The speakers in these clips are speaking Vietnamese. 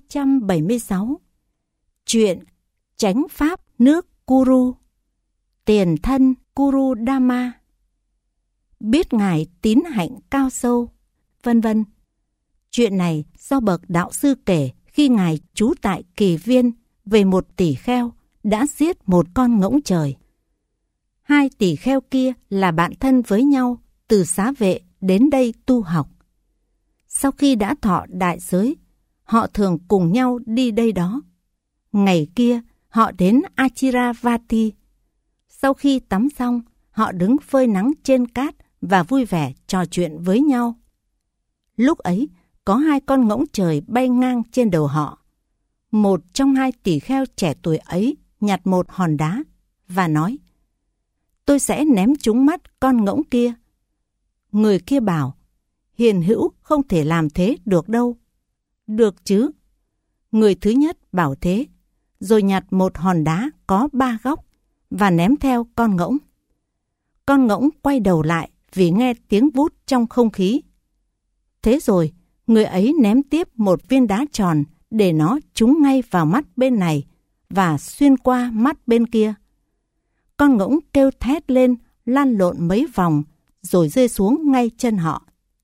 276. Chuyện chánh pháp nước Kuru, tiền thân Kurudama, biết ngài tín hạnh cao sâu, vân vân. Chuyện này do bậc đạo sư kể khi ngài trú tại Kỳ Viên về một tỷ kheo đã giết một con ngỗng trời. Hai tỷ kheo kia là bạn thân với nhau từ Xá Vệ đến đây tu học. Sau khi đã thọ đại giới, họ thường cùng nhau đi đây đó. Ngày kia, họ đến Achiravati. Sau khi tắm xong, họ đứng phơi nắng trên cát và vui vẻ trò chuyện với nhau. Lúc ấy, có hai con ngỗng trời bay ngang trên đầu họ. Một trong hai tỷ kheo trẻ tuổi ấy nhặt một hòn đá và nói: "Tôi sẽ ném trúng mắt con ngỗng kia." Người kia bảo: "Hiền hữu không thể làm thế được đâu." "Được chứ." Người thứ nhất bảo thế, rồi nhặt một hòn đá có 3 góc và ném theo con ngỗng. Con ngỗng quay đầu lại vì nghe tiếng vút trong không khí. Thế rồi, người ấy ném tiếp một viên đá tròn để nó trúng ngay vào mắt bên này và xuyên qua mắt bên kia. Con ngỗng kêu thét lên, lăn lộn mấy vòng rồi rơi xuống ngay chân họ.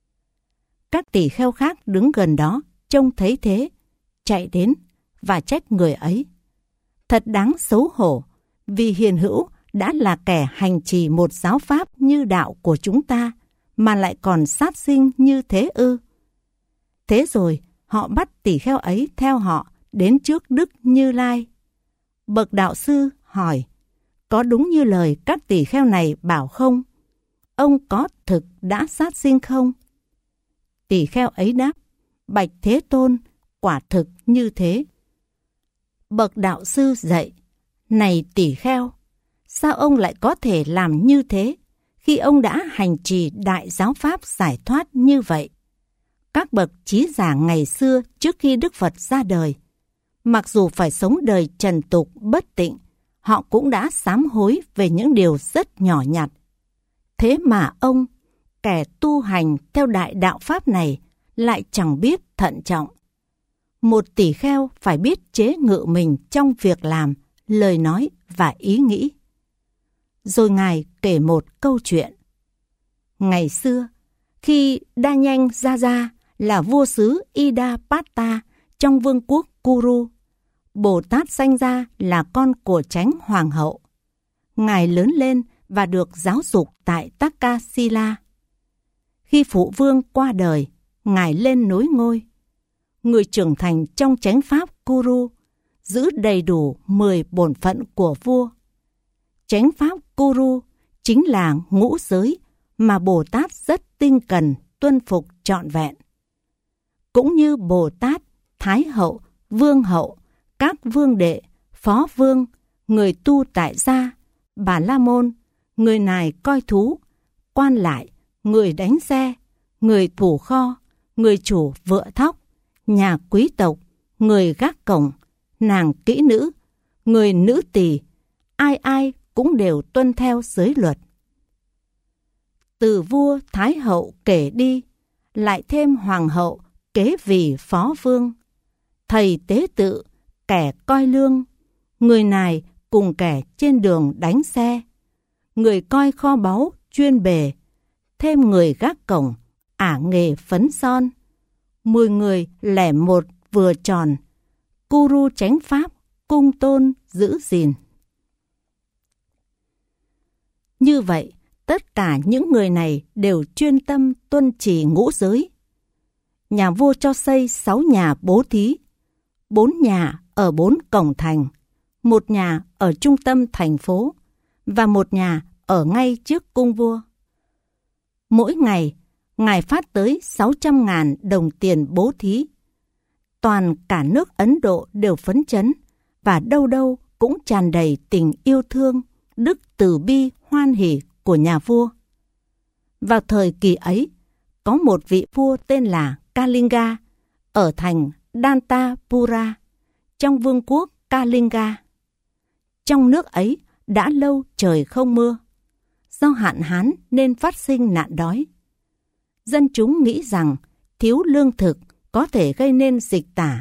Các tỷ kheo khác đứng gần đó trông thấy thế, chạy đến và trách người ấy: "Thật đáng xấu hổ, vì hiền hữu đã là kẻ hành trì một giáo pháp như đạo của chúng ta mà lại còn sát sinh như thế ư?" Thế rồi họ bắt tỷ kheo ấy theo họ đến trước Đức Như Lai. Bậc đạo sư hỏi: "Có đúng như lời các tỷ kheo này bảo không? Ông có thực đã sát sinh không?" Tỷ kheo ấy đáp: "Bạch Thế Tôn, quả thực như thế." Bậc đạo sư dạy: "Này tỷ kheo, sao ông lại có thể làm như thế khi ông đã hành trì đại giáo pháp giải thoát như vậy?" Các bậc trí giả ngày xưa trước khi Đức Phật ra đời, mặc dù phải sống đời trần tục bất tịnh, họ cũng đã sám hối về những điều rất nhỏ nhặt. Thế mà ông, kẻ tu hành theo đại đạo pháp này, lại chẳng biết thận trọng. Một tỷ kheo phải biết chế ngự mình trong việc làm, lời nói và ý nghĩ. Rồi ngài kể một câu chuyện. Ngày xưa, khi Đa Nhanh Gia Gia là vua xứ Idapata trong vương quốc Kuru, Bồ Tát sanh ra là con của chánh hoàng hậu. Ngài lớn lên và được giáo dục tại Takasila. Khi phụ vương qua đời, ngài lên nối ngôi. Người trưởng thành trong chánh pháp Kuru giữ đầy đủ 10 bổn phận của vua. Chánh pháp Kuru chính là ngũ giới mà Bồ Tát rất tinh cần tuân phục trọn vẹn. Cũng như Bồ Tát, Thái hậu, Vương hậu, các vương đệ, phó vương, người tu tại gia, Bà La Môn, người nài coi thú, quan lại, người đánh xe, người thủ kho, người chủ vựa thóc, nhà quý tộc, người gác cổng, nàng kỹ nữ, người nữ tỳ, ai ai cũng đều tuân theo giới luật. Từ vua Thái hậu kể đi, lại thêm hoàng hậu kế vì phó vương, thầy tế tự, kẻ coi lương, người nài cùng kẻ trên đường đánh xe, người coi kho báu chuyên bề, thêm người gác cổng, ả nghề phấn son, 10 người lẻ một vừa tròn, Kuru chánh pháp, cung tôn giữ gìn. Như vậy, tất cả những người này đều chuyên tâm tuân trì ngũ giới. Nhà vua cho xây 6 nhà bố thí, 4 nhà ở 4 cổng thành, 1 nhà ở trung tâm thành phố và 1 nhà ở ngay trước cung vua. Mỗi ngày, ngài phát tới 600.000 đồng tiền bố thí. Toàn cả nước Ấn Độ đều phấn chấn và đâu đâu cũng tràn đầy tình yêu thương, đức từ bi hoan hỉ của nhà vua. Vào thời kỳ ấy, có một vị vua tên là Kalinga ở thành Dantapura trong vương quốc Kalinga. Trong nước ấy đã lâu trời không mưa. Do hạn hán nên phát sinh nạn đói. Dân chúng nghĩ rằng thiếu lương thực có thể gây nên dịch tả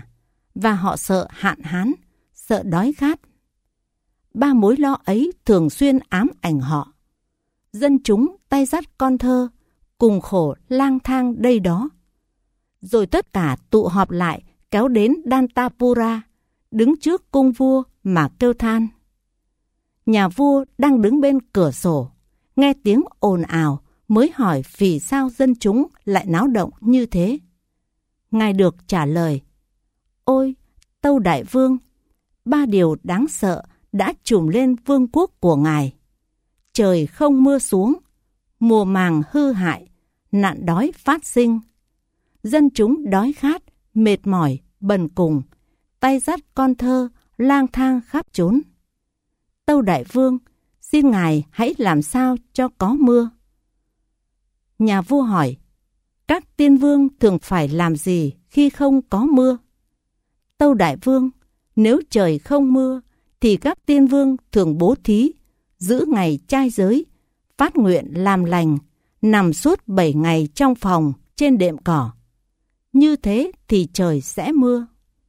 và họ sợ hạn hán, sợ đói khát. 3 mối lo ấy thường xuyên ám ảnh họ. Dân chúng tay dắt con thơ, cùng khổ lang thang đây đó. Rồi tất cả tụ họp lại kéo đến Dantapura, đứng trước cung vua mà kêu than. Nhà vua đang đứng bên cửa sổ, nghe tiếng ồn ào mới hỏi vì sao dân chúng lại náo động như thế. Ngài được trả lời: Ôi, tâu đại vương, 3 điều đáng sợ đã trùm lên vương quốc của ngài. Trời không mưa xuống, mùa màng hư hại, nạn đói phát sinh. Dân chúng đói khát, mệt mỏi, bần cùng, tay dắt con thơ, lang thang khắp chốn. Tâu đại vương, xin ngài hãy làm sao cho có mưa. Nhà vua hỏi: các tiên vương thường phải làm gì khi không có mưa? Tâu đại vương, nếu trời không mưa thì các tiên vương thường bố thí, giữ ngày trai giới, phát nguyện làm lành, nằm suốt 7 ngày trong phòng trên đệm cỏ. Như thế thì trời sẽ mưa.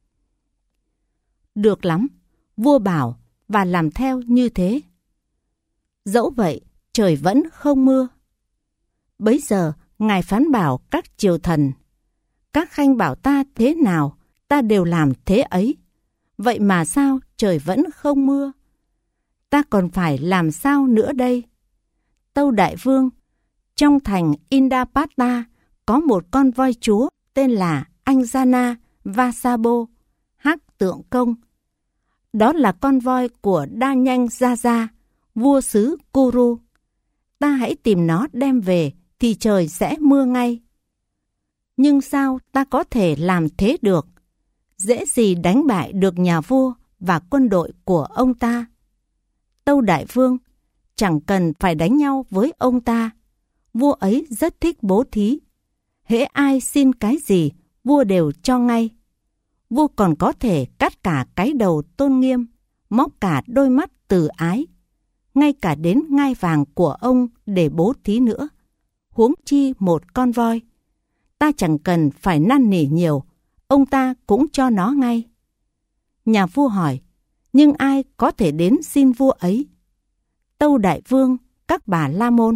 Được lắm, vua bảo và làm theo như thế. Dẫu vậy, trời vẫn không mưa. Bấy giờ, ngài phán bảo các triều thần: các khanh bảo ta thế nào, ta đều làm thế ấy. Vậy mà sao trời vẫn không mưa? Ta còn phải làm sao nữa đây? Tâu đại vương, trong thành Indapata có một con voi chúa tên là Anjana Vasabo, hắc tượng công. Đó là con voi của Đa Nhanh Gia Gia, vua xứ Kuru. Ta hãy tìm nó đem về thì trời sẽ mưa ngay. Nhưng sao ta có thể làm thế được? Dễ gì đánh bại được nhà vua và quân đội của ông ta. Tâu đại vương, chẳng cần phải đánh nhau với ông ta. Vua ấy rất thích bố thí. Hễ ai xin cái gì, vua đều cho ngay. Vua còn có thể cắt cả cái đầu tôn nghiêm, móc cả đôi mắt từ ái, ngay cả đến ngai vàng của ông để bố thí nữa. Huống chi một con voi. Ta chẳng cần phải năn nỉ nhiều, ông ta cũng cho nó ngay. Nhà vua hỏi: nhưng ai có thể đến xin vua ấy? Tâu đại vương, các bà la môn.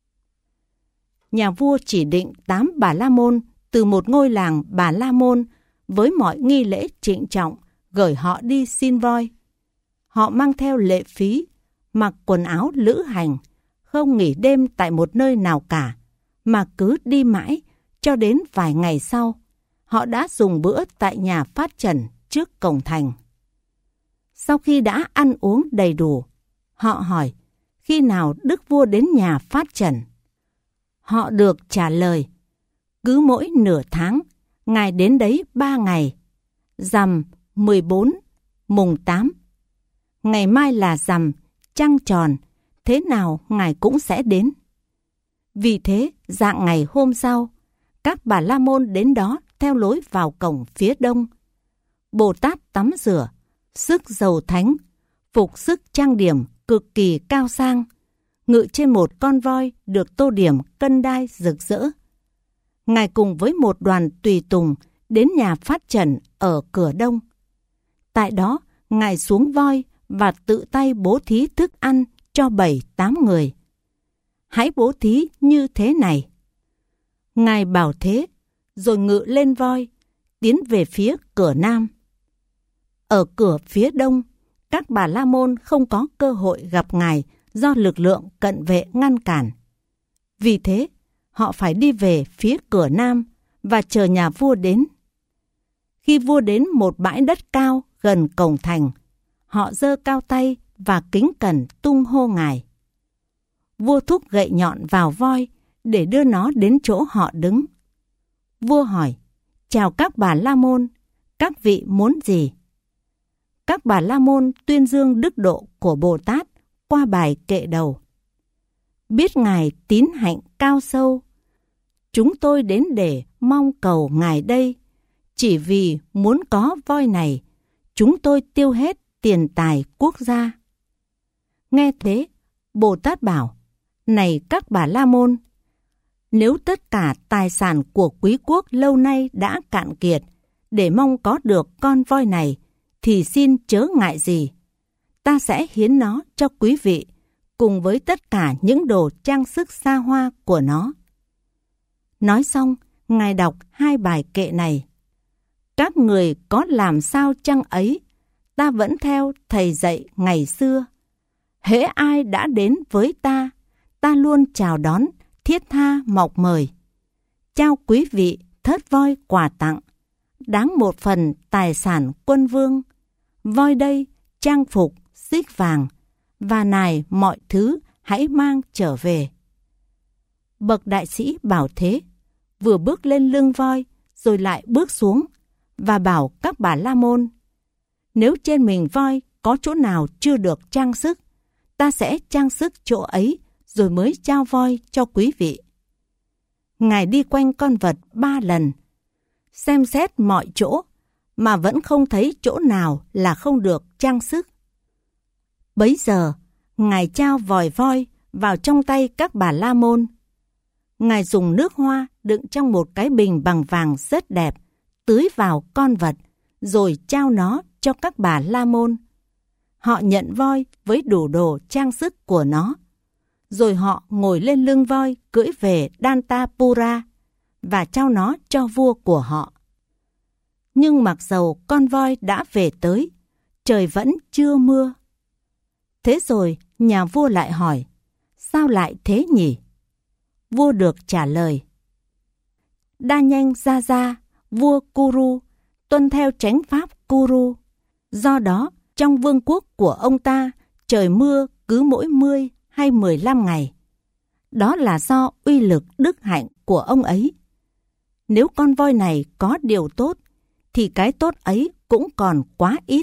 Nhà vua chỉ định 8 bà la môn từ một ngôi làng bà la môn với mọi nghi lễ trịnh trọng, gửi họ đi xin voi. Họ mang theo lệ phí, mặc quần áo lữ hành, không nghỉ đêm tại một nơi nào cả, mà cứ đi mãi cho đến vài ngày sau. Họ đã dùng bữa tại nhà phát trần trước cổng thành. Sau khi đã ăn uống đầy đủ, họ hỏi: khi nào đức vua đến nhà phát trần? Họ được trả lời: cứ mỗi nửa tháng, ngài đến đấy 3 ngày, rằm 14, mùng 8. Ngày mai là rằm, trăng tròn, thế nào ngài cũng sẽ đến. Vì thế, dạng ngày hôm sau, các bà la môn đến đó theo lối vào cổng phía đông. Bồ Tát tắm rửa, sức dầu thánh, phục sức trang điểm cực kỳ cao sang, ngự trên một con voi được tô điểm cân đai rực rỡ. Ngài cùng với một đoàn tùy tùng đến nhà phát trần ở cửa đông. Tại đó, ngài xuống voi và tự tay bố thí thức ăn cho 7-8 người. Hãy bố thí như thế này. Ngài bảo thế, rồi ngự lên voi, tiến về phía cửa nam. Ở cửa phía đông, các bà la môn không có cơ hội gặp ngài do lực lượng cận vệ ngăn cản. Vì thế, họ phải đi về phía cửa nam và chờ nhà vua đến. Khi vua đến một bãi đất cao gần cổng thành, họ giơ cao tay và kính cẩn tung hô ngài. Vua thúc gậy nhọn vào voi để đưa nó đến chỗ họ đứng. Vua hỏi: chào các bà la môn, các vị muốn gì? Các bà la môn tuyên dương đức độ của Bồ Tát qua bài kệ đầu. Biết ngài tín hạnh cao sâu, chúng tôi đến để mong cầu ngài đây. Chỉ vì muốn có voi này, chúng tôi tiêu hết tiền tài quốc gia. Nghe thế, Bồ Tát bảo: này các bà la môn, nếu tất cả tài sản của quý quốc lâu nay đã cạn kiệt, để mong có được con voi này, thì xin chớ ngại gì. Ta sẽ hiến nó cho quý vị, cùng với tất cả những đồ trang sức xa hoa của nó. Nói xong, Ngài đọc 2 bài kệ này. Các người có làm sao chăng ấy, ta vẫn theo thầy dạy ngày xưa. Hễ ai đã đến với ta, ta luôn chào đón, thiết tha mọc mời. Trao quý vị thớt voi quà tặng, đáng 1 phần tài sản quân vương. Voi đây, trang phục, xích vàng, và nài mọi thứ hãy mang trở về. Bậc đại sĩ Bảo Thế vừa bước lên lưng voi, rồi lại bước xuống, và bảo các bà la môn: nếu trên mình voi có chỗ nào chưa được trang sức, ta sẽ trang sức chỗ ấy, rồi mới trao voi cho quý vị. Ngài đi quanh con vật 3 lần, xem xét mọi chỗ, mà vẫn không thấy chỗ nào là không được trang sức. Bấy giờ, Ngài trao vòi voi vào trong tay các bà la môn. Ngài dùng nước hoa đựng trong một cái bình bằng vàng rất đẹp, tưới vào con vật, rồi trao nó cho các bà la môn. Họ nhận voi với đủ đồ trang sức của nó. Rồi họ ngồi lên lưng voi cưỡi về Dantapura và trao nó cho vua của họ. Nhưng mặc dầu con voi đã về tới, trời vẫn chưa mưa. Thế rồi nhà vua lại hỏi: sao lại thế nhỉ? Vua được trả lời: Đa Nhanh Gia Gia, vua Kuru, tuân theo chánh pháp Kuru. Do đó, trong vương quốc của ông ta, trời mưa cứ mỗi 10 hay 15 ngày. Đó là do uy lực đức hạnh của ông ấy. Nếu con voi này có điều tốt, thì cái tốt ấy cũng còn quá ít.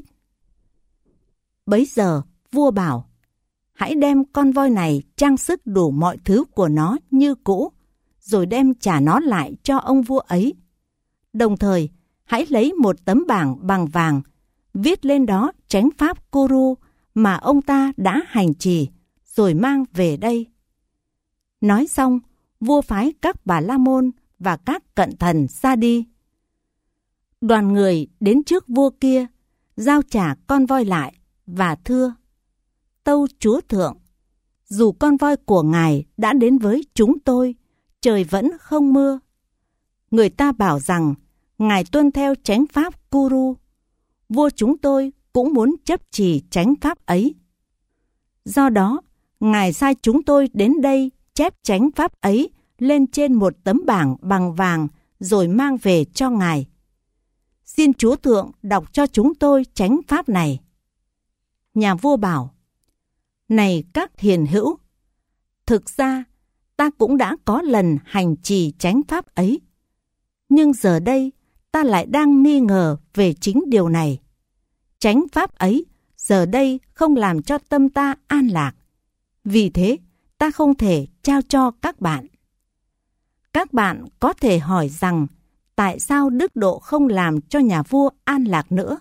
Bấy giờ, vua bảo: hãy đem con voi này trang sức đủ mọi thứ của nó như cũ, rồi đem trả nó lại cho ông vua ấy. Đồng thời, hãy lấy một tấm bảng bằng vàng, viết lên đó chánh pháp Kuru mà ông ta đã hành trì, rồi mang về đây. Nói xong, vua phái các bà la môn và các cận thần ra đi. Đoàn người đến trước vua kia, giao trả con voi lại và thưa: tâu chúa thượng, dù con voi của ngài đã đến với chúng tôi, trời vẫn không mưa. Người ta bảo rằng ngài tuân theo chánh pháp Kuru. Vua chúng tôi cũng muốn chấp trì chánh pháp ấy. Do đó, ngài sai chúng tôi đến đây chép chánh pháp ấy lên trên một tấm bảng bằng vàng, rồi mang về cho ngài. Xin chúa thượng đọc cho chúng tôi chánh pháp này. Nhà vua bảo: này các hiền hữu, thực ra ta cũng đã có lần hành trì chánh pháp ấy, nhưng giờ đây ta lại đang nghi ngờ về chính điều này. Chánh pháp ấy giờ đây không làm cho tâm ta an lạc, vì thế ta không thể trao cho các bạn. Các bạn có thể hỏi rằng tại sao đức độ không làm cho nhà vua an lạc nữa?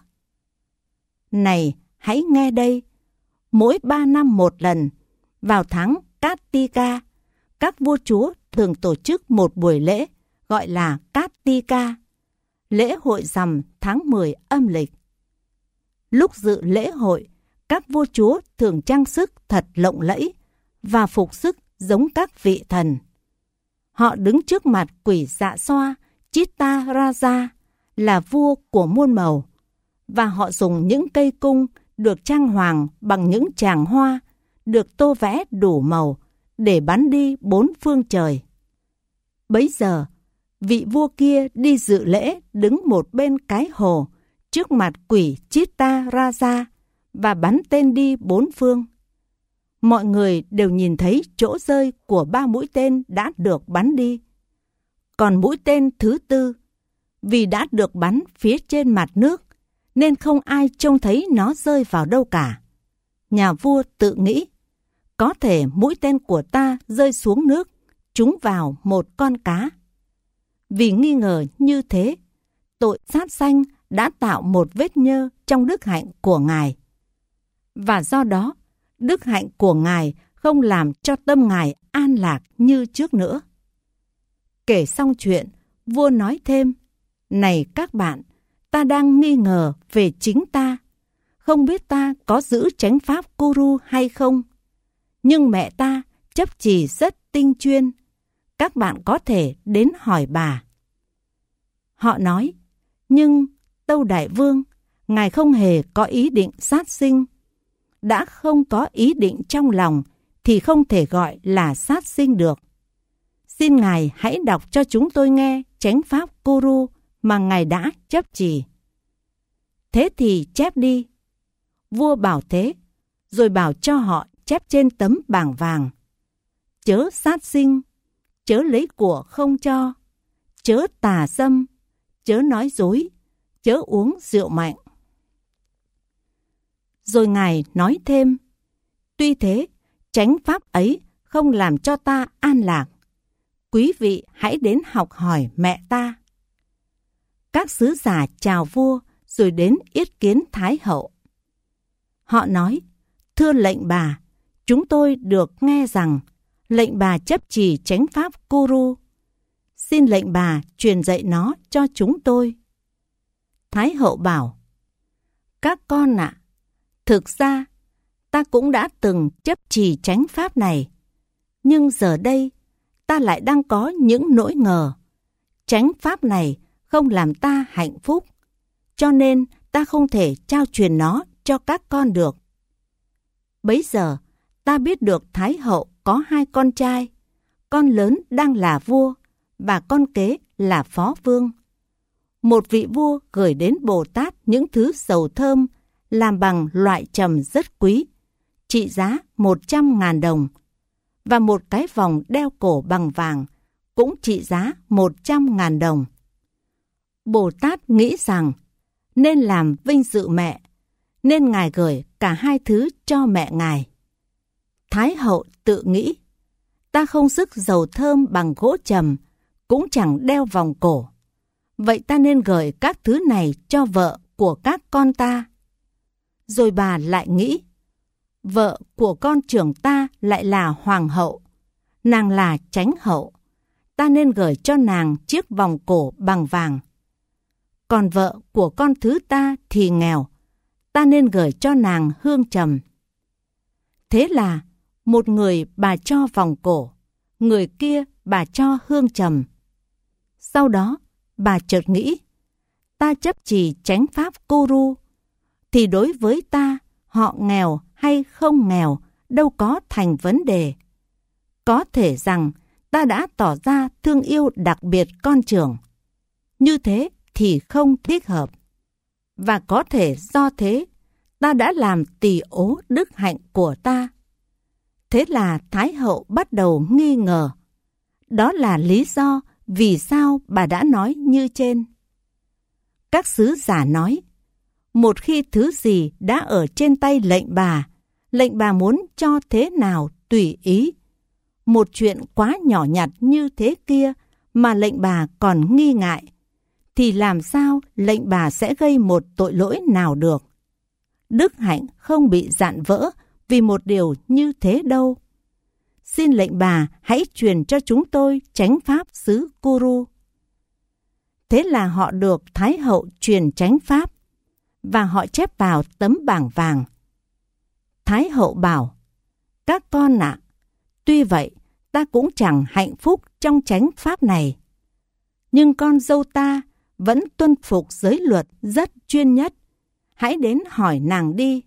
Này, hãy nghe đây. Mỗi 3 năm một lần, vào tháng Kartika, các vua chúa thường tổ chức một buổi lễ gọi là Kartika, lễ hội rằm tháng 10 âm lịch. Lúc dự lễ hội, các vua chúa thường trang sức thật lộng lẫy và phục sức giống các vị thần. Họ đứng trước mặt quỷ Dạ Xoa Chitta Raja, là vua của muôn màu, và họ dùng những cây cung được trang hoàng bằng những tràng hoa được tô vẽ đủ màu để bắn đi 4 phương trời. Bấy giờ, vị vua kia đi dự lễ đứng một bên cái hồ trước mặt quỷ Chitta Raja và bắn tên đi 4 phương. Mọi người đều nhìn thấy chỗ rơi của 3 mũi tên đã được bắn đi. Còn mũi tên thứ 4, vì đã được bắn phía trên mặt nước, nên không ai trông thấy nó rơi vào đâu cả. Nhà vua tự nghĩ: có thể mũi tên của ta rơi xuống nước, trúng vào một con cá. Vì nghi ngờ như thế, tội sát sanh đã tạo một vết nhơ trong đức hạnh của ngài. Và do đó, đức hạnh của ngài không làm cho tâm ngài an lạc như trước nữa. Kể xong chuyện, vua nói thêm: này các bạn, ta đang nghi ngờ về chính ta, không biết ta có giữ chánh pháp Kuru hay không. Nhưng mẹ ta chấp trì rất tinh chuyên. Các bạn có thể đến hỏi bà. Họ nói, nhưng Tâu Đại Vương, ngài không hề có ý định sát sinh. Đã không có ý định trong lòng thì không thể gọi là sát sinh được. Xin ngài hãy đọc cho chúng tôi nghe chánh pháp Kuru mà ngài đã chấp trì. Thế thì chép đi. Vua bảo thế, rồi bảo cho họ chép trên tấm bảng vàng. Chớ sát sinh, chớ lấy của không cho, chớ tà dâm, chớ nói dối, chớ uống rượu mạnh. Rồi ngài nói thêm, tuy thế, chánh pháp ấy không làm cho ta an lạc. Quý vị hãy đến học hỏi mẹ ta. Các sứ giả chào vua rồi đến yết kiến Thái hậu. Họ nói, thưa lệnh bà, chúng tôi được nghe rằng lệnh bà chấp trì chánh pháp Kuru. Xin lệnh bà truyền dạy nó cho chúng tôi. Thái hậu bảo, các con ạ, thực ra ta cũng đã từng chấp trì chánh pháp này, nhưng giờ đây ta lại đang có những nỗi ngờ. Chánh pháp này không làm ta hạnh phúc, cho nên ta không thể trao truyền nó cho các con được. Bấy giờ ta biết được Thái hậu có 2 con trai, con lớn đang là vua và con kế là phó vương. Một vị vua gửi đến Bồ Tát những thứ dầu thơm làm bằng loại trầm rất quý, trị giá 100.000 đồng, và một cái vòng đeo cổ bằng vàng cũng trị giá 100.000 đồng. Bồ Tát nghĩ rằng nên làm vinh dự mẹ, nên ngài gửi cả 2 thứ cho mẹ ngài. Thái hậu tự nghĩ, ta không sức dầu thơm bằng gỗ trầm, cũng chẳng đeo vòng cổ. Vậy ta nên gửi các thứ này cho vợ của các con ta. Rồi bà lại nghĩ, vợ của con trưởng ta lại là hoàng hậu, nàng là chánh hậu, ta nên gửi cho nàng chiếc vòng cổ bằng vàng. Còn vợ của con thứ ta thì nghèo, ta nên gửi cho nàng hương trầm. Thế là một người bà cho vòng cổ, người kia bà cho hương trầm. Sau đó bà chợt nghĩ, ta chấp trì chánh pháp Kuru, thì đối với ta họ nghèo hay không nghèo đâu có thành vấn đề. Có thể rằng ta đã tỏ ra thương yêu đặc biệt con trưởng. Như thế thì không thích hợp. Và có thể do thế, ta đã làm tỳ ố đức hạnh của ta. Thế là Thái hậu bắt đầu nghi ngờ. Đó là lý do vì sao bà đã nói như trên. Các sứ giả nói, một khi thứ gì đã ở trên tay lệnh bà muốn cho thế nào tùy ý. Một chuyện quá nhỏ nhặt như thế kia mà lệnh bà còn nghi ngại, thì làm sao lệnh bà sẽ gây một tội lỗi nào được. Đức hạnh không bị dạn vỡ vì một điều như thế đâu. Xin lệnh bà hãy truyền cho chúng tôi chánh pháp xứ Kuru. Thế là họ được Thái hậu truyền chánh pháp, và họ chép vào tấm bảng vàng. Thái hậu bảo, các con ạ, tuy vậy ta cũng chẳng hạnh phúc trong chánh pháp này. Nhưng con dâu ta vẫn tuân phục giới luật rất chuyên nhất. Hãy đến hỏi nàng đi.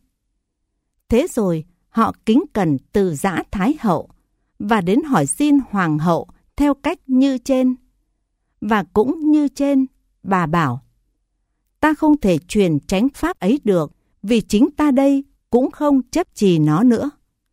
Thế rồi họ kính cẩn từ giã Thái hậu và đến hỏi xin hoàng hậu theo cách như trên. Và cũng như trên, bà bảo, ta không thể truyền chánh pháp ấy được, vì chính ta đây cũng không chấp trì nó nữa.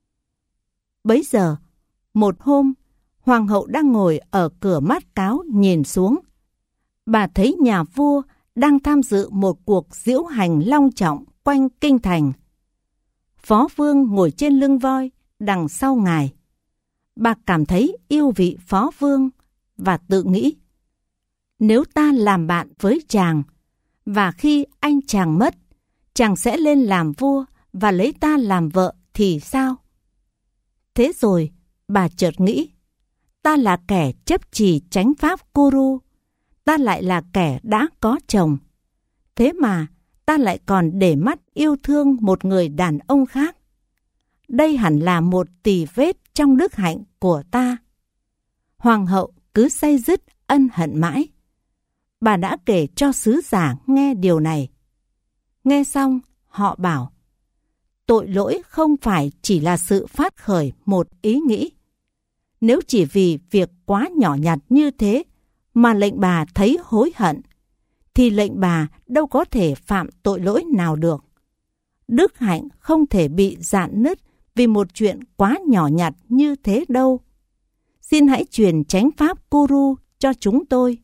Bấy giờ, một hôm, hoàng hậu đang ngồi ở cửa mát cáo nhìn xuống. Bà thấy nhà vua đang tham dự một cuộc diễu hành long trọng quanh kinh thành. Phó vương ngồi trên lưng voi đằng sau ngài. Bà cảm thấy yêu vị phó vương và tự nghĩ, nếu ta làm bạn với chàng, và khi anh chàng mất, chàng sẽ lên làm vua và lấy ta làm vợ thì sao? Thế rồi bà chợt nghĩ, ta là kẻ chấp trì chánh pháp Kuru, ta lại là kẻ đã có chồng. Thế mà ta lại còn để mắt yêu thương một người đàn ông khác. Đây hẳn là một tì vết trong đức hạnh của ta. Hoàng hậu cứ day dứt ân hận mãi. Bà đã kể cho sứ giả nghe điều này. Nghe xong, họ bảo, tội lỗi không phải chỉ là sự phát khởi một ý nghĩ. Nếu chỉ vì việc quá nhỏ nhặt như thế mà lệnh bà thấy hối hận, thì lệnh bà đâu có thể phạm tội lỗi nào được. Đức hạnh không thể bị rạn nứt vì một chuyện quá nhỏ nhặt như thế đâu. Xin hãy truyền chánh pháp Kuru cho chúng tôi.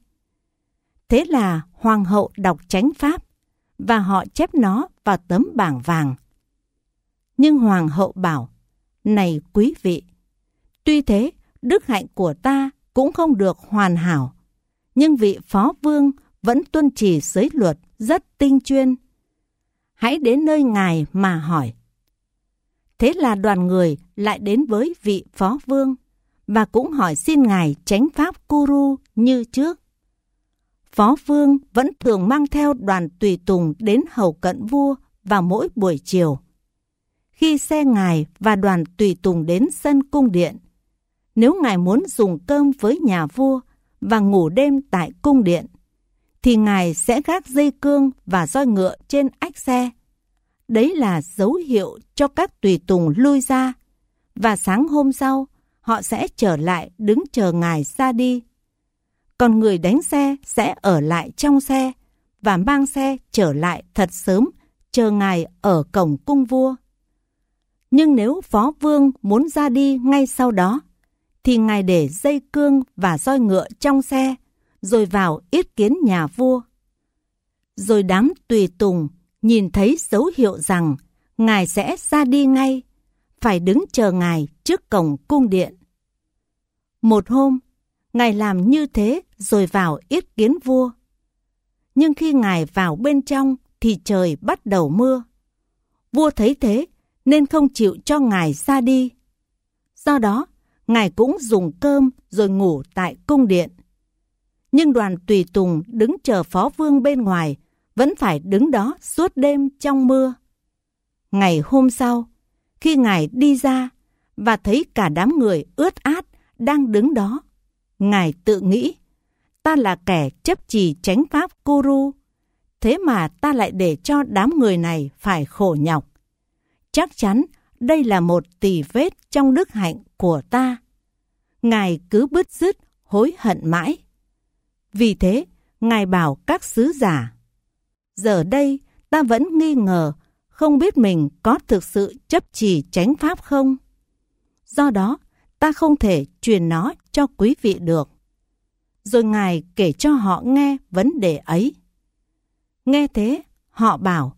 Thế là hoàng hậu đọc chánh pháp và họ chép nó vào tấm bảng vàng. Nhưng hoàng hậu bảo, này quý vị, tuy thế đức hạnh của ta cũng không được hoàn hảo, nhưng vị phó vương vẫn tuân chỉ giới luật rất tinh chuyên. Hãy đến nơi ngài mà hỏi. Thế là đoàn người lại đến với vị phó vương và cũng hỏi xin ngài chánh pháp Kuru như trước. Phó vương vẫn thường mang theo đoàn tùy tùng đến hầu cận vua vào mỗi buổi chiều. Khi xe ngài và đoàn tùy tùng đến sân cung điện, nếu ngài muốn dùng cơm với nhà vua và ngủ đêm tại cung điện, thì ngài sẽ gác dây cương và roi ngựa trên ách xe. Đấy là dấu hiệu cho các tùy tùng lui ra, và sáng hôm sau họ sẽ trở lại đứng chờ ngài ra đi. Còn người đánh xe sẽ ở lại trong xe và mang xe trở lại thật sớm, chờ ngài ở cổng cung vua. Nhưng nếu phó vương muốn ra đi ngay sau đó, thì ngài để dây cương và roi ngựa trong xe, rồi vào yết kiến nhà vua. Rồi đám tùy tùng nhìn thấy dấu hiệu rằng ngài sẽ ra đi ngay, phải đứng chờ ngài trước cổng cung điện. Một hôm, ngài làm như thế rồi vào yết kiến vua. Nhưng khi ngài vào bên trong thì trời bắt đầu mưa. Vua thấy thế nên không chịu cho ngài ra đi. Do đó, ngài cũng dùng cơm rồi ngủ tại cung điện. Nhưng đoàn tùy tùng đứng chờ phó vương bên ngoài vẫn phải đứng đó suốt đêm trong mưa. Ngày hôm sau, khi ngài đi ra và thấy cả đám người ướt át đang đứng đó, ngài tự nghĩ, ta là kẻ chấp trì chánh pháp Kuru, thế mà ta lại để cho đám người này phải khổ nhọc. Chắc chắn đây là một tì vết trong đức hạnh của ta. Ngài cứ bứt rứt hối hận mãi. Vì thế, ngài bảo các sứ giả, giờ đây ta vẫn nghi ngờ, không biết mình có thực sự chấp trì chánh pháp không. Do đó, ta không thể truyền nó cho quý vị được. Rồi ngài kể cho họ nghe vấn đề ấy. Nghe thế, họ bảo,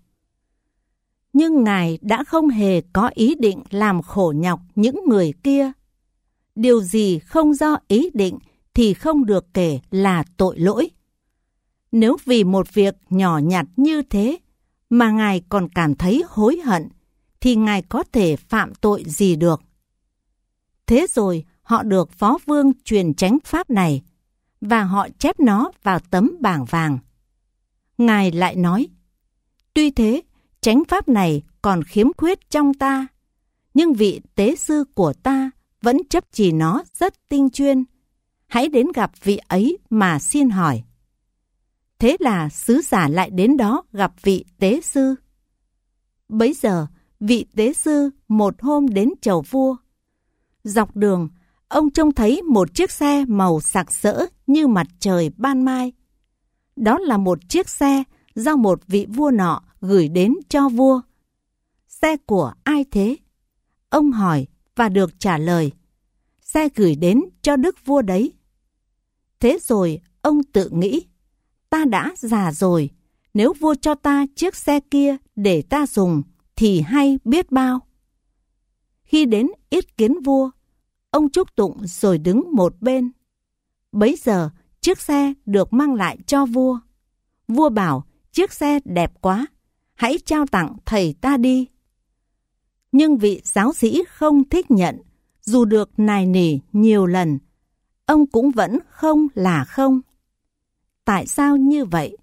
nhưng ngài đã không hề có ý định làm khổ nhọc những người kia. Điều gì không do ý định thì không được kể là tội lỗi. Nếu vì một việc nhỏ nhặt như thế mà ngài còn cảm thấy hối hận, thì ngài có thể phạm tội gì được. Thế rồi họ được phó vương truyền chánh pháp này, và họ chép nó vào tấm bảng vàng. Ngài lại nói, tuy thế, chánh pháp này còn khiếm khuyết trong ta, nhưng vị tế sư của ta vẫn chấp trì nó rất tinh chuyên. Hãy đến gặp vị ấy mà xin hỏi. Thế là sứ giả lại đến đó gặp vị tế sư. Bấy giờ, vị tế sư một hôm đến chầu vua. Dọc đường, ông trông thấy một chiếc xe màu sặc sỡ như mặt trời ban mai. Đó là một chiếc xe do một vị vua nọ gửi đến cho vua. Xe của ai thế? Ông hỏi và được trả lời, xe gửi đến cho đức vua đấy. Thế rồi ông tự nghĩ, ta đã già rồi, nếu vua cho ta chiếc xe kia để ta dùng thì hay biết bao. Khi đến yết kiến vua, ông chúc tụng rồi đứng một bên. Bấy giờ chiếc xe được mang lại cho vua. Vua bảo chiếc xe đẹp quá, hãy trao tặng thầy ta đi. Nhưng vị giáo sĩ không thích nhận, dù được nài nỉ nhiều lần, ông cũng vẫn không là không. Tại sao như vậy?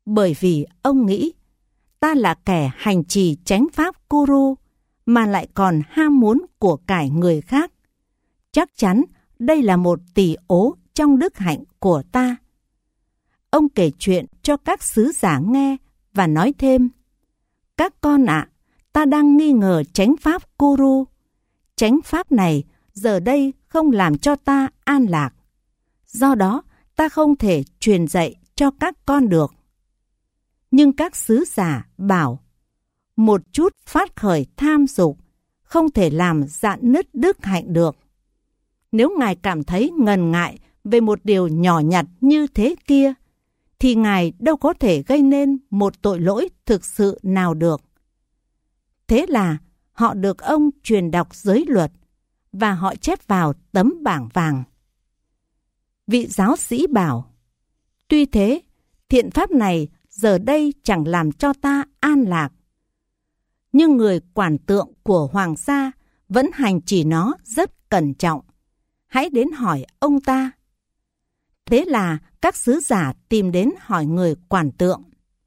Bởi vì ông nghĩ ta là kẻ hành trì chánh pháp Kuru mà lại còn ham muốn của cải người khác. Chắc chắn đây là một tỳ ố trong đức hạnh của ta. Ông kể chuyện cho các sứ giả nghe và nói thêm: các con ạ, ta đang nghi ngờ chánh pháp Kuru. Chánh pháp này giờ đây không làm cho ta an lạc. Do đó, ta không thể truyền dạy cho các con được. Nhưng các sứ giả bảo, một chút phát khởi tham dục không thể làm rạn nứt đức hạnh được. Nếu Ngài cảm thấy ngần ngại về một điều nhỏ nhặt như thế kia, thì Ngài đâu có thể gây nên một tội lỗi thực sự nào được. Thế là họ được ông truyền đọc giới luật và họ chép vào tấm bảng vàng. Vị giáo sĩ bảo, tuy thế, thiện pháp này giờ đây chẳng làm cho ta an lạc. Nhưng người quản tượng của hoàng gia vẫn hành trì nó rất cẩn trọng. Hãy đến hỏi ông ta. Thế là các sứ giả tìm đến hỏi người quản tượng.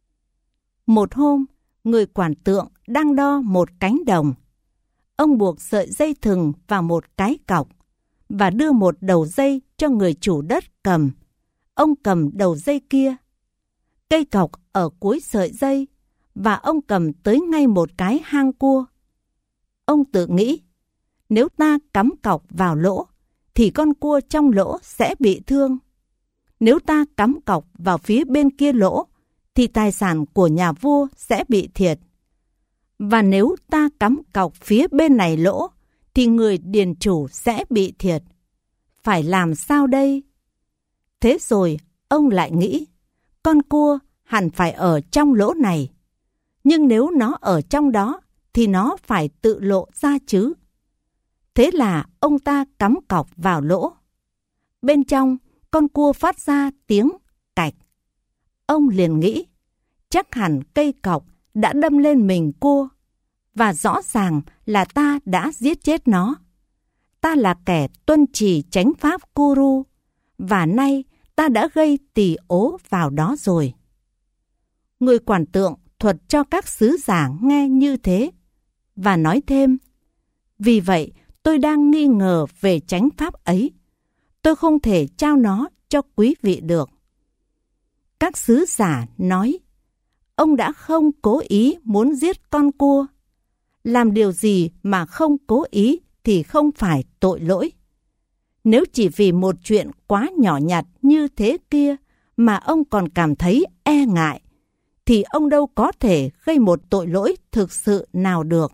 Một hôm, người quản tượng đang đo một cánh đồng. Ông buộc sợi dây thừng vào một cái cọc và đưa một đầu dây cho người chủ đất cầm. Ông cầm đầu dây kia. Cây cọc ở cuối sợi dây và ông cầm tới ngay một cái hang cua. Ông tự nghĩ, nếu ta cắm cọc vào lỗ thì con cua trong lỗ sẽ bị thương. Nếu ta cắm cọc vào phía bên kia lỗ thì tài sản của nhà vua sẽ bị thiệt. Và nếu ta cắm cọc phía bên này lỗ thì người điền chủ sẽ bị thiệt. Phải làm sao đây? Thế rồi ông lại nghĩ, con cua hẳn phải ở trong lỗ này. Nhưng nếu nó ở trong đó thì nó phải tự lộ ra chứ. Thế là ông ta cắm cọc vào lỗ. Bên trong, con cua phát ra tiếng cạch. Ông liền nghĩ, chắc hẳn cây cọc đã đâm lên mình cua, và rõ ràng là ta đã giết chết nó. Ta là kẻ tuân trì chánh pháp Kuru, và nay ta đã gây tỳ ố vào đó rồi. Người quản tượng thuật cho các sứ giả nghe như thế, và nói thêm, vì vậy tôi đang nghi ngờ về chánh pháp ấy. Tôi không thể trao nó cho quý vị được. Các sứ giả nói, ông đã không cố ý muốn giết con cua. Làm điều gì mà không cố ý thì không phải tội lỗi. Nếu chỉ vì một chuyện quá nhỏ nhặt như thế kia mà ông còn cảm thấy e ngại, thì ông đâu có thể gây một tội lỗi thực sự nào được.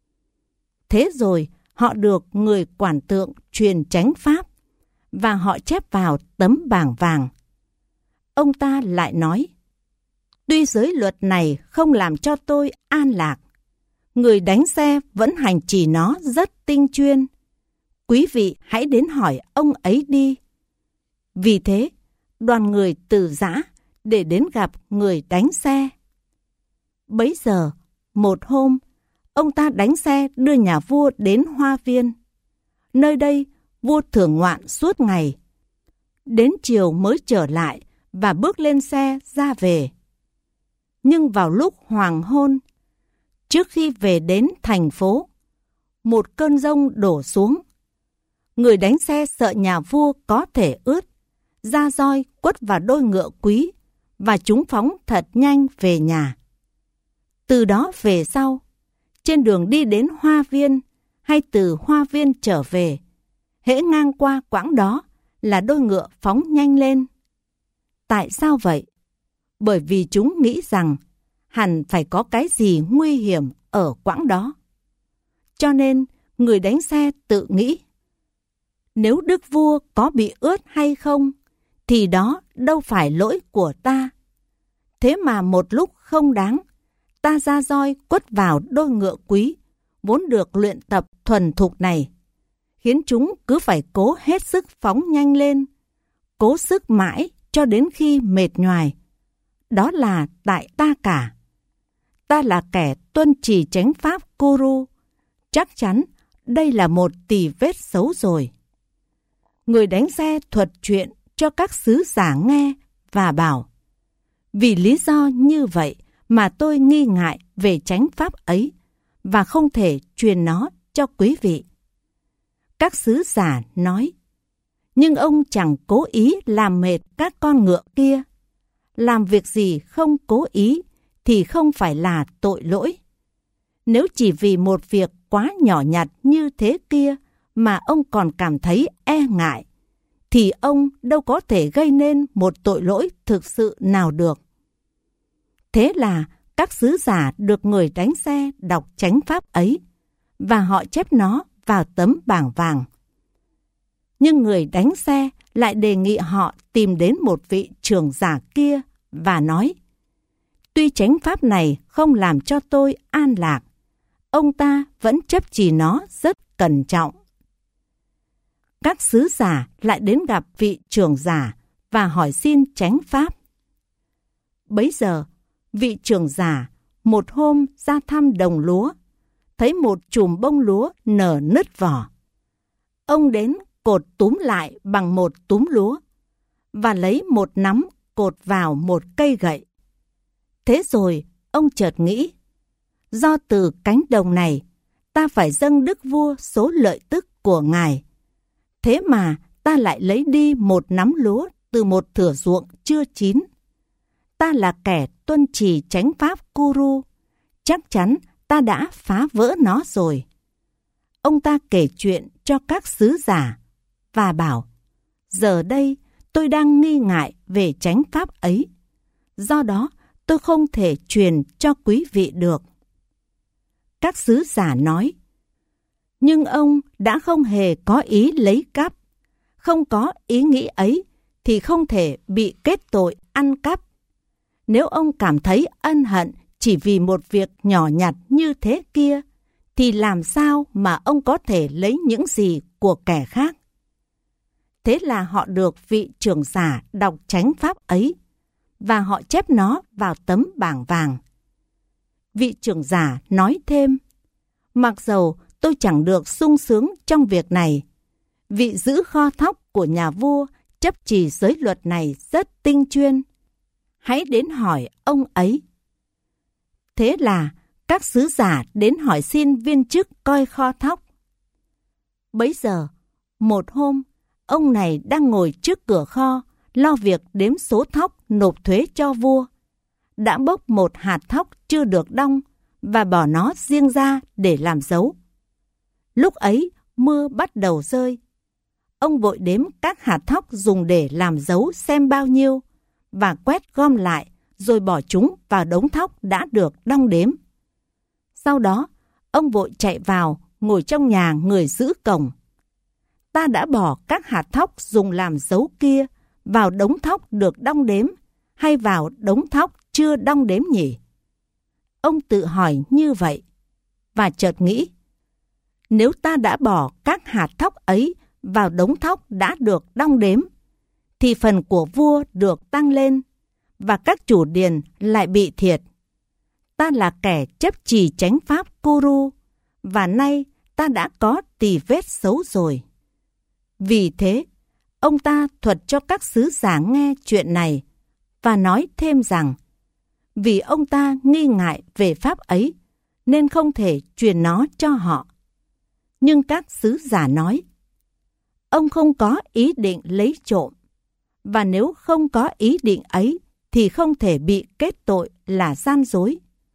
Thế rồi họ được người quản tượng truyền chánh pháp, và họ chép vào tấm bảng vàng. Ông ta lại nói, tuy giới luật này không làm cho tôi an lạc, người đánh xe vẫn hành trì nó rất tinh chuyên. Quý vị hãy đến hỏi ông ấy đi. Vì thế, đoàn người từ giã để đến gặp người đánh xe. Bấy giờ, một hôm, ông ta đánh xe đưa nhà vua đến hoa viên. Nơi đây, vua thưởng ngoạn suốt ngày. Đến chiều mới trở lại và bước lên xe ra về. Nhưng vào lúc hoàng hôn, trước khi về đến thành phố, một cơn giông đổ xuống. Người đánh xe sợ nhà vua có thể ướt, ra roi quất vào đôi ngựa quý, và chúng phóng thật nhanh về nhà. Từ đó về sau, trên đường đi đến hoa viên hay từ hoa viên trở về, hễ ngang qua quãng đó là đôi ngựa phóng nhanh lên. Tại sao vậy? Bởi vì chúng nghĩ rằng hẳn phải có cái gì nguy hiểm ở quãng đó. Cho nên người đánh xe tự nghĩ, nếu đức vua có bị ướt hay không thì đó đâu phải lỗi của ta. Thế mà một lúc không đáng, ta ra roi quất vào đôi ngựa quý vốn được luyện tập thuần thục này, khiến chúng cứ phải cố hết sức phóng nhanh lên, cố sức mãi cho đến khi mệt nhoài. Đó là tại ta cả. Ta là kẻ tuân trì chánh pháp Kuru. Chắc chắn đây là một tỳ vết xấu rồi. Người đánh xe thuật chuyện cho các sứ giả nghe và bảo, Vì lý do như vậy mà tôi nghi ngại về chánh pháp ấy và không thể truyền nó cho quý vị. Các sứ giả nói, nhưng ông chẳng cố ý làm mệt các con ngựa kia. Làm việc gì không cố ý thì không phải là tội lỗi. Nếu chỉ vì một việc quá nhỏ nhặt như thế kia mà ông còn cảm thấy e ngại, thì ông đâu có thể gây nên một tội lỗi thực sự nào được. Thế là các sứ giả được người đánh xe đọc chánh pháp ấy, và họ chép nó vào tấm bảng vàng. Nhưng người đánh xe lại đề nghị họ tìm đến một vị trưởng giả kia và nói, tuy chánh pháp này không làm cho tôi an lạc, ông ta vẫn chấp trì nó rất cẩn trọng. Các sứ giả lại đến gặp vị trưởng giả và hỏi xin chánh pháp. Bấy giờ, vị trưởng giả một hôm ra thăm đồng lúa, thấy một chùm bông lúa nở nứt vỏ. Ông đến cột túm lại bằng một túm lúa và lấy một nắm cột vào một cây gậy. Thế rồi ông chợt nghĩ, do từ cánh đồng này ta phải dâng đức vua số lợi tức của ngài. Thế mà ta lại lấy đi một nắm lúa từ một thửa ruộng chưa chín. Ta là kẻ tuân trì chánh pháp Kuru, chắc chắn ta đã phá vỡ nó rồi. Ông ta kể chuyện cho các sứ giả và bảo, giờ đây tôi đang nghi ngại về chánh pháp ấy, do đó tôi không thể truyền cho quý vị được. Các sứ giả nói, nhưng ông đã không hề có ý lấy cắp. Không có ý nghĩ ấy thì không thể bị kết tội ăn cắp. Nếu ông cảm thấy ân hận chỉ vì một việc nhỏ nhặt như thế kia, thì làm sao mà ông có thể lấy những gì của kẻ khác? Thế là họ được vị trưởng giả đọc chánh pháp ấy, và họ chép nó vào tấm bảng vàng. Vị trưởng giả nói thêm, mặc dầu tôi chẳng được sung sướng trong việc này, vị giữ kho thóc của nhà vua chấp trì giới luật này rất tinh chuyên. Hãy đến hỏi ông ấy. Thế là các sứ giả đến hỏi xin viên chức coi kho thóc. Bấy giờ, một hôm, ông này đang ngồi trước cửa kho, lo việc đếm số thóc nộp thuế cho vua. Đã bốc một hạt thóc chưa được đong và bỏ nó riêng ra để làm dấu. Lúc ấy, mưa bắt đầu rơi. Ông vội đếm các hạt thóc dùng để làm dấu xem bao nhiêu, và quét gom lại rồi bỏ chúng vào đống thóc đã được đong đếm. Sau đó, ông vội chạy vào ngồi trong nhà người giữ cổng. Ta đã bỏ các hạt thóc dùng làm dấu kia vào đống thóc được đong đếm hay vào đống thóc chưa đong đếm nhỉ? Ông tự hỏi như vậy và chợt nghĩ, nếu ta đã bỏ các hạt thóc ấy vào đống thóc đã được đong đếm, thì phần của vua được tăng lên và các chủ điền lại bị thiệt. Ta là kẻ chấp trì chánh pháp Kuru, và nay ta đã có tì vết xấu rồi. Vì thế, ông ta thuật cho các sứ giả nghe chuyện này và nói thêm rằng, vì ông ta nghi ngại về pháp ấy nên không thể truyền nó cho họ. Nhưng các sứ giả nói, ông không có ý định lấy trộm, và nếu không có ý định ấy thì không thể bị kết tội là gian dối.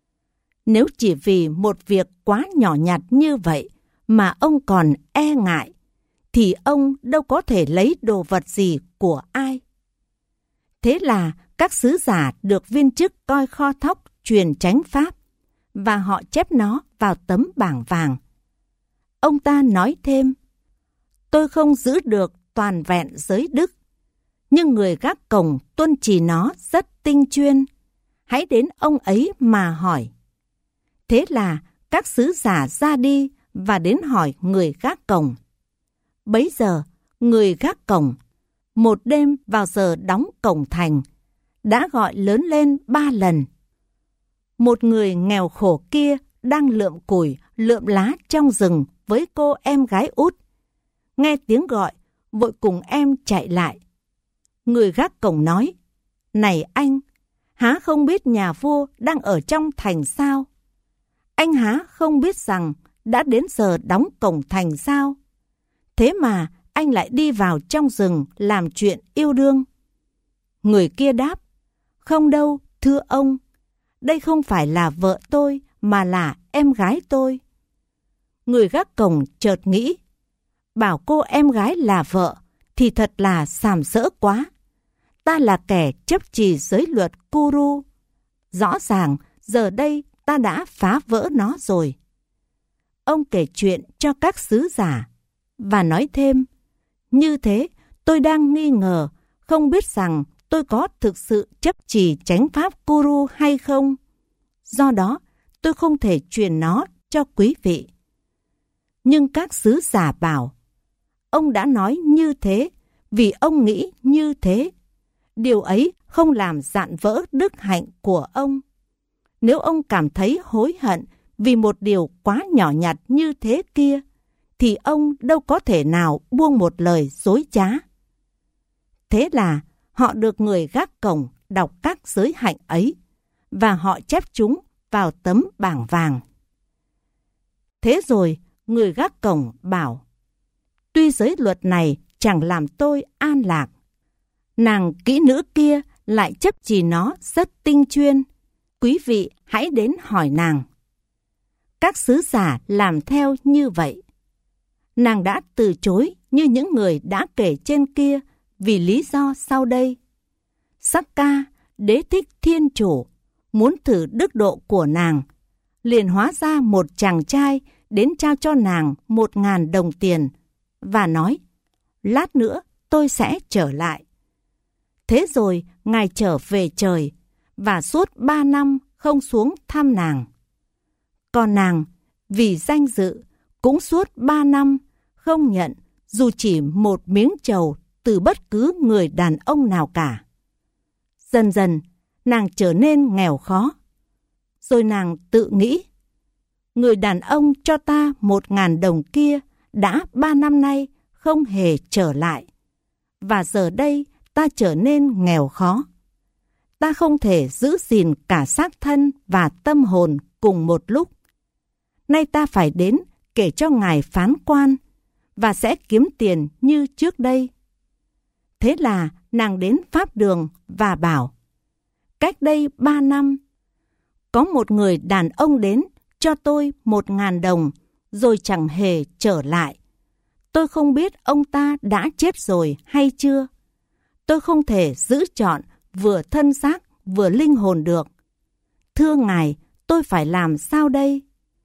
Nếu chỉ vì một việc quá nhỏ nhặt như vậy mà ông còn e ngại, thì ông đâu có thể lấy đồ vật gì của ai. Thế là các sứ giả được viên chức coi kho thóc truyền chánh pháp, và họ chép nó vào tấm bảng vàng. Ông ta nói thêm, tôi không giữ được toàn vẹn giới đức, nhưng người gác cổng tuân trì nó rất tinh chuyên. Hãy đến ông ấy mà hỏi. Thế là các sứ giả ra đi và đến hỏi người gác cổng. Bấy giờ, người gác cổng, một đêm vào giờ đóng cổng thành, đã gọi lớn lên 3 lần. Một người nghèo khổ kia đang lượm củi, lượm lá trong rừng với cô em gái út. Nghe tiếng gọi, vội cùng em chạy lại. Người gác cổng nói, này anh, há không biết nhà vua đang ở trong thành sao? Anh há không biết rằng đã đến giờ đóng cổng thành sao? Thế mà anh lại đi vào trong rừng làm chuyện yêu đương. Người kia đáp, không đâu, thưa ông. Đây không phải là vợ tôi mà là em gái tôi. Người gác cổng chợt nghĩ, bảo cô em gái là vợ thì thật là sàm sỡ quá. Ta là kẻ chấp trì giới luật Kuru. Rõ ràng giờ đây ta đã phá vỡ nó rồi. Ông kể chuyện cho các sứ giả và nói thêm, như thế tôi đang nghi ngờ, không biết rằng tôi có thực sự chấp trì chánh pháp Kuru hay không. Do đó, tôi không thể truyền nó cho quý vị. Nhưng các sứ giả bảo, ông đã nói như thế vì ông nghĩ như thế. Điều ấy không làm rạn vỡ đức hạnh của ông. Nếu ông cảm thấy hối hận vì một điều quá nhỏ nhặt như thế kia, thì ông đâu có thể nào buông một lời dối trá. Thế là họ được người gác cổng đọc các giới hạnh ấy, và họ chép chúng vào tấm bảng vàng. Thế rồi, người gác cổng bảo, tuy giới luật này chẳng làm tôi an lạc, nàng kỹ nữ kia lại chấp trì nó rất tinh chuyên. Quý vị hãy đến hỏi nàng. Các sứ giả làm theo như vậy. Nàng đã từ chối như những người đã kể trên kia vì lý do sau đây. Sakka, đế thích thiên chủ, muốn thử đức độ của nàng, liền hóa ra một chàng trai đến trao cho nàng 1.000 đồng tiền và nói, lát nữa tôi sẽ trở lại. Thế rồi ngài trở về trời và suốt 3 năm không xuống thăm nàng. Còn nàng, vì danh dự, cũng suốt 3 năm không nhận dù chỉ một miếng trầu từ bất cứ người đàn ông nào cả. Dần dần, nàng trở nên nghèo khó. Rồi nàng tự nghĩ, người đàn ông cho ta 1.000 đồng kia đã 3 năm nay không hề trở lại. Và giờ đây ta trở nên nghèo khó. Ta không thể giữ gìn cả xác thân và tâm hồn cùng một lúc. Nay ta phải đến kể cho ngài phán quan và sẽ kiếm tiền như trước đây. Thế là nàng đến pháp đường và bảo, cách đây 3 năm, có một người đàn ông đến cho tôi 1.000 đồng rồi chẳng hề trở lại. Tôi không biết ông ta đã chết rồi hay chưa. Tôi không thể giữ trọn vừa thân xác vừa linh hồn được. Thưa ngài, tôi phải làm sao đây?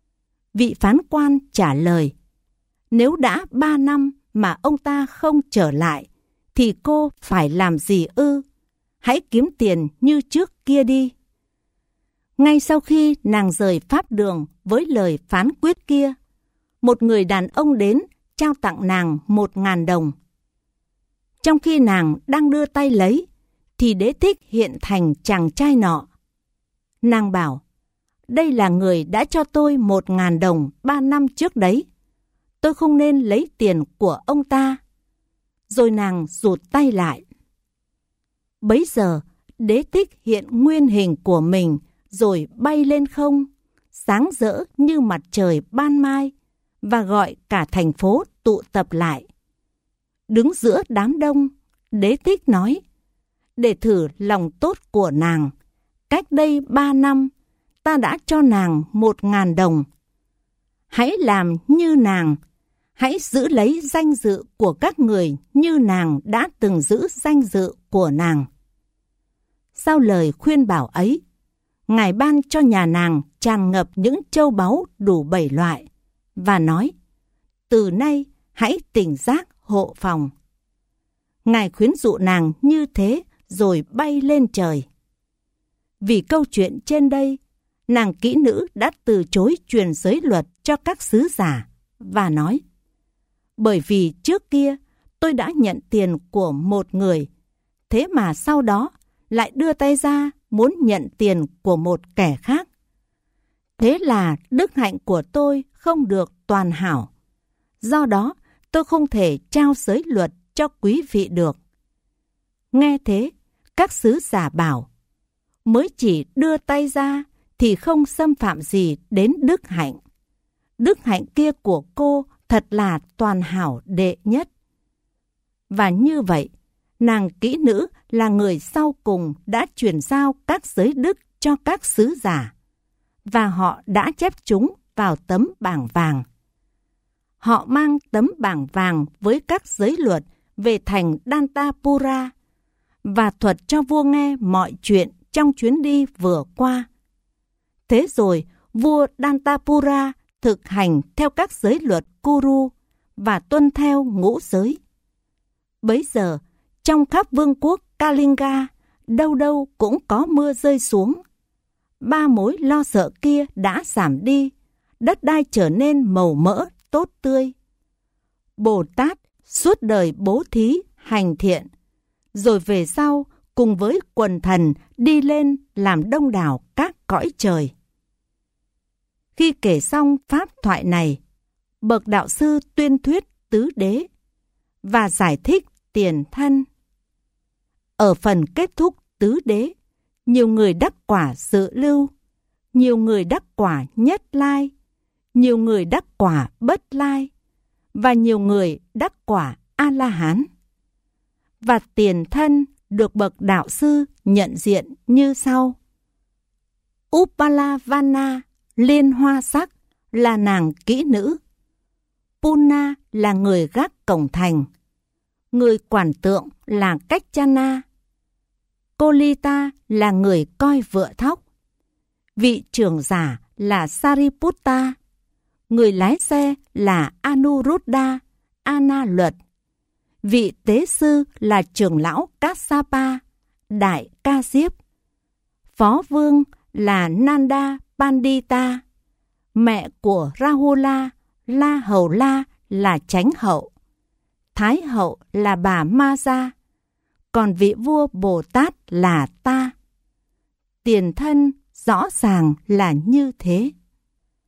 Vị phán quan trả lời, nếu đã 3 năm mà ông ta không trở lại, thì cô phải làm gì ư? Hãy kiếm tiền như trước kia đi. Ngay sau khi nàng rời pháp đường với lời phán quyết kia, một người đàn ông đến trao tặng nàng 1.000 đồng. Trong khi nàng đang đưa tay lấy, thì đế thích hiện thành chàng trai nọ. Nàng bảo, đây là người đã cho tôi 1.000 đồng 3 năm trước đấy. Tôi không nên lấy tiền của ông ta. Rồi nàng rụt tay lại. Bấy giờ, đế thích hiện nguyên hình của mình rồi bay lên không, sáng rỡ như mặt trời ban mai, và gọi cả thành phố tụ tập lại. Đứng giữa đám đông, đế thích nói, để thử lòng tốt của nàng, cách đây 3 năm, ta đã cho nàng 1.000 đồng. Hãy làm như nàng, hãy giữ lấy danh dự của các người như nàng đã từng giữ danh dự của nàng. Sau lời khuyên bảo ấy, ngài ban cho nhà nàng tràn ngập những châu báu đủ 7 loại, và nói, từ nay hãy tỉnh giác hộ phòng. Ngài khuyến dụ nàng như thế rồi bay lên trời. Vì câu chuyện trên đây, nàng kỹ nữ đã từ chối truyền giới luật cho các sứ giả và nói, bởi vì trước kia tôi đã nhận tiền của một người, thế mà sau đó lại đưa tay ra muốn nhận tiền của một kẻ khác. Thế là đức hạnh của tôi không được toàn hảo. Do đó, tôi không thể trao giới luật cho quý vị được. Nghe thế, các sứ giả bảo, mới chỉ đưa tay ra thì không xâm phạm gì đến đức hạnh. Đức hạnh kia của cô thật là toàn hảo đệ nhất. Và như vậy, nàng kỹ nữ là người sau cùng đã truyền giao các giới đức cho các sứ giả, và họ đã chép chúng vào tấm bảng vàng. Họ mang tấm bảng vàng với các giới luật về thành Dantapura và thuật cho vua nghe mọi chuyện trong chuyến đi vừa qua. Thế rồi, vua Dantapura thực hành theo các giới luật Kuru và tuân theo ngũ giới. Bấy giờ, trong khắp vương quốc Kalinga, đâu đâu cũng có mưa rơi xuống. 3 mối lo sợ kia đã giảm đi, đất đai trở nên màu mỡ, tốt tươi. Bồ Tát suốt đời bố thí, hành thiện, rồi về sau cùng với quần thần đi lên làm đông đảo các cõi trời. Khi kể xong pháp thoại này, bậc đạo sư tuyên thuyết tứ đế và giải thích tiền thân. Ở phần kết thúc tứ đế, nhiều người đắc quả dự lưu, nhiều người đắc quả nhất lai, nhiều người đắc quả bất lai, và nhiều người đắc quả A-la-hán. Và tiền thân được bậc đạo sư nhận diện như sau. Upalavana, liên hoa sắc, là nàng kỹ nữ. Puna là người gác cổng thành. Người quản tượng là Cách-chana. Kolita là người coi vựa thóc. Vị trưởng giả là Sariputta. Người lái xe là Anuruddha, Ana Luật. Vị tế sư là trưởng lão Kassapa, Đại Ca Diếp. Phó vương là Nanda Pandita. Mẹ của Rahula, La Hầu La là chánh hậu. Thái hậu là bà Ma Gia. Còn vị vua Bồ Tát là ta. Tiền thân rõ ràng là như thế.